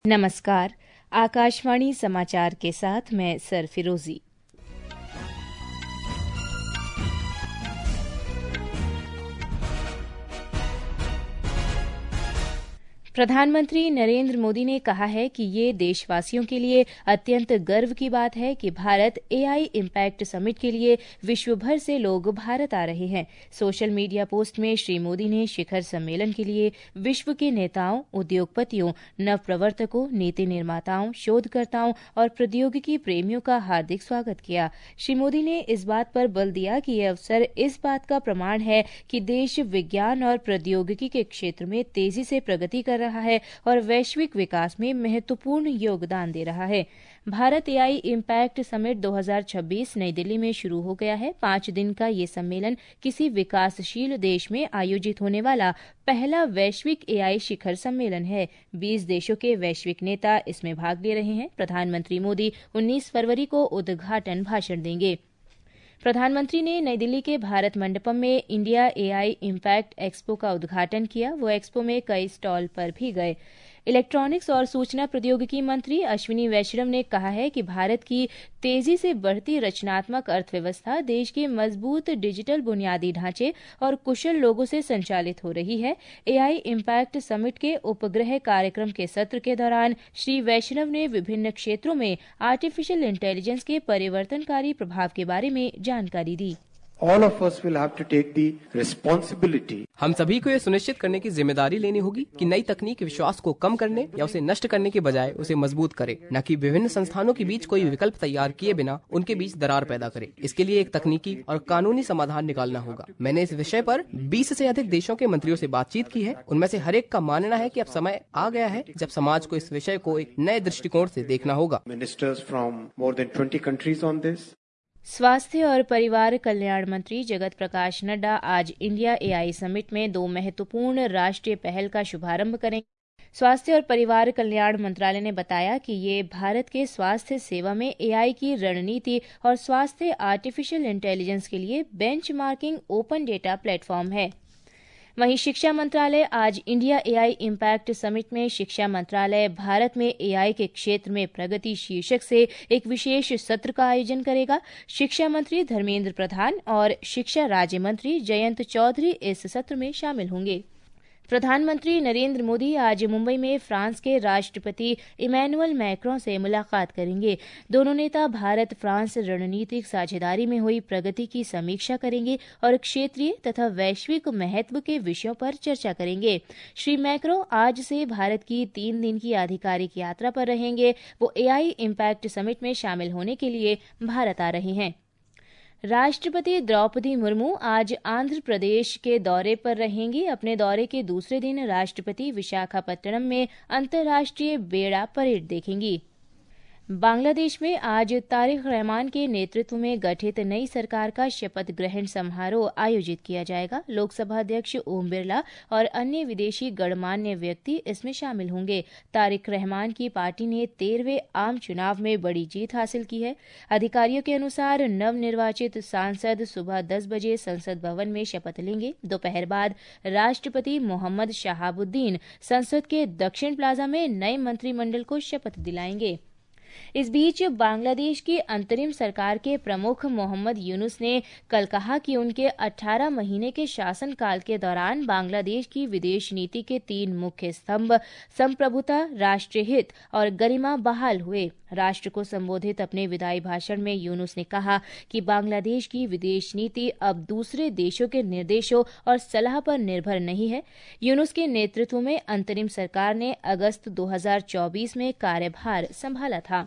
नमस्कार। आकाशवाणी समाचार के साथ मैं सर फिरोजी। प्रधानमंत्री नरेंद्र मोदी ने कहा है कि ये देशवासियों के लिए अत्यंत गर्व की बात है कि भारत एआई इम्पैक्ट समिट के लिए विश्व भर से लोग भारत आ रहे हैं। सोशल मीडिया पोस्ट में श्री मोदी ने शिखर सम्मेलन के लिए विश्व के नेताओं, उद्योगपतियों, नवप्रवर्तकों, नीति निर्माताओं, शोधकर्ताओं और प्रौद्योगिकी प्रेमियों का हार्दिक स्वागत किया। श्री मोदी ने इस बात पर बल दिया कि यह अवसर इस बात का प्रमाण है कि देश विज्ञान और प्रौद्योगिकी के क्षेत्र में तेजी से प्रगति कर रहा है और वैश्विक विकास में महत्वपूर्ण योगदान दे रहा है। भारत एआई इम्पैक्ट समिट 2026 नई दिल्ली में शुरू हो गया है। 5 दिन का ये सम्मेलन किसी विकासशील देश में आयोजित होने वाला पहला वैश्विक एआई शिखर सम्मेलन है। 20 देशों के वैश्विक नेता इसमें भाग ले रहे हैं। प्रधानमंत्री मोदी 19 फरवरी को उद्घाटन भाषण देंगे। प्रधानमंत्री ने नई दिल्ली के भारत मंडपम में इंडिया एआई इम्पैक्ट एक्सपो का उद्घाटन किया। वो एक्सपो में कई स्टॉल पर भी गए। इलेक्ट्रॉनिक्स और सूचना प्रौद्योगिकी मंत्री अश्विनी वैष्णव ने कहा है कि भारत की तेजी से बढ़ती रचनात्मक अर्थव्यवस्था देश के मजबूत डिजिटल बुनियादी ढांचे और कुशल लोगों से संचालित हो रही है। एआई इम्पैक्ट समिट के उपग्रह कार्यक्रम के सत्र के दौरान श्री वैष्णव ने विभिन्न क्षेत्रों में आर्टिफिशियल इंटेलिजेंस के परिवर्तनकारी प्रभाव के बारे में जानकारी दी। All of us will have to take the responsibility. हम सभी को यह सुनिश्चित करने की जिम्मेदारी लेनी होगी कि नई तकनीक विश्वास को कम करने या उसे नष्ट करने के बजाय उसे मजबूत करे, न कि विभिन्न संस्थानों के बीच कोई विकल्प तैयार किए बिना उनके बीच दरार पैदा करे। इसके लिए एक तकनीकी और कानूनी समाधान निकालना होगा। मैंने इस विषय पर 20 से अधिक देशों के मंत्रियों से बातचीत की है। उनमें से हर एक का मानना है कि अब समय आ गया है जब समाज को इस विषय को एक नए दृष्टिकोण से देखना होगा। Ministers from more than 20 countries on this. स्वास्थ्य और परिवार कल्याण मंत्री जगत प्रकाश नड्डा आज इंडिया एआई समिट में 2 महत्वपूर्ण राष्ट्रीय पहल का शुभारंभ करेंगे। स्वास्थ्य और परिवार कल्याण मंत्रालय ने बताया कि ये भारत के स्वास्थ्य सेवा में एआई की रणनीति और स्वास्थ्य आर्टिफिशियल इंटेलिजेंस के लिए बेंचमार्किंग ओपन डेटा प्लेटफॉर्म है। वहीं शिक्षा मंत्रालय आज इंडिया एआई इम्पैक्ट समिट में शिक्षा मंत्रालय भारत में एआई के क्षेत्र में प्रगति शीर्षक से एक विशेष सत्र का आयोजन करेगा। शिक्षा मंत्री धर्मेंद्र प्रधान और शिक्षा राज्य मंत्री जयंत चौधरी इस सत्र में शामिल होंगे। प्रधानमंत्री नरेंद्र मोदी आज मुंबई में फ्रांस के राष्ट्रपति इमैनुअल मैक्रों से मुलाकात करेंगे। दोनों नेता भारत फ्रांस रणनीतिक साझेदारी में हुई प्रगति की समीक्षा करेंगे और क्षेत्रीय तथा वैश्विक महत्व के विषयों पर चर्चा करेंगे। श्री मैक्रों आज से भारत की 3 दिन की आधिकारिक यात्रा पर रहेंगे। वो एआई इम्पैक्ट समिट में शामिल होने के लिए भारत आ रहे हैं। राष्ट्रपति द्रौपदी मुर्मू आज आंध्र प्रदेश के दौरे पर रहेंगी। अपने दौरे के दूसरे दिन राष्ट्रपति विशाखापट्टनम में अंतर्राष्ट्रीय बेड़ा परेड देखेंगी। बांग्लादेश में आज तारिक रहमान के नेतृत्व में गठित नई सरकार का शपथ ग्रहण समारोह आयोजित किया जाएगा। लोकसभा अध्यक्ष ओम बिरला और अन्य विदेशी गणमान्य व्यक्ति इसमें शामिल होंगे। तारिक रहमान की पार्टी ने 13वें आम चुनाव में बड़ी जीत हासिल की है। अधिकारियों के अनुसार नवनिर्वाचित सांसद सुबह 10 बजे संसद भवन में शपथ लेंगे। दोपहर बाद राष्ट्रपति मोहम्मद शहाबुद्दीन संसद के दक्षिण प्लाजा में नए मंत्रिमंडल को शपथ दिलाएंगे। इस बीच बांग्लादेश की अंतरिम सरकार के प्रमुख मोहम्मद यूनुस ने कल कहा कि उनके 18 महीने के शासनकाल के दौरान बांग्लादेश की विदेश नीति के 3 मुख्य स्तंभ संप्रभुता, राष्ट्रीय हित और गरिमा बहाल हुए। राष्ट्र को संबोधित अपने विदाई भाषण में यूनुस ने कहा कि बांग्लादेश की विदेश नीति अब दूसरे देशों के निर्देशों और सलाह पर निर्भर नहीं है। यूनुस के नेतृत्व में अंतरिम सरकार ने अगस्त 2024 में कार्यभार संभाला था।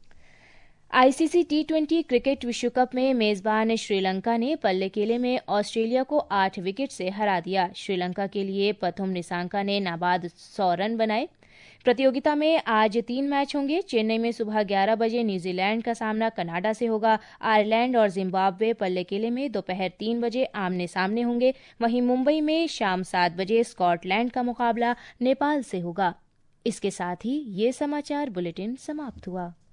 आईसीसी टी20 क्रिकेट विश्व कप में मेजबान श्रीलंका ने पल्लेकेले में ऑस्ट्रेलिया को 8 विकेट से हरा दिया। श्रीलंका के लिए पथुम निसांका ने नाबाद 100 रन बनाए। प्रतियोगिता में आज 3 मैच होंगे। चेन्नई में सुबह 11 बजे न्यूजीलैंड का सामना कनाडा से होगा। आयरलैंड और जिम्बाब्वे पल्लेकेले में दोपहर 3 बजे आमने सामने होंगे। वहीं मुंबई में शाम 7 बजे स्कॉटलैंड का मुकाबला नेपाल से होगा। इसके साथ ही ये समाचार बुलेटिन समाप्त हुआ।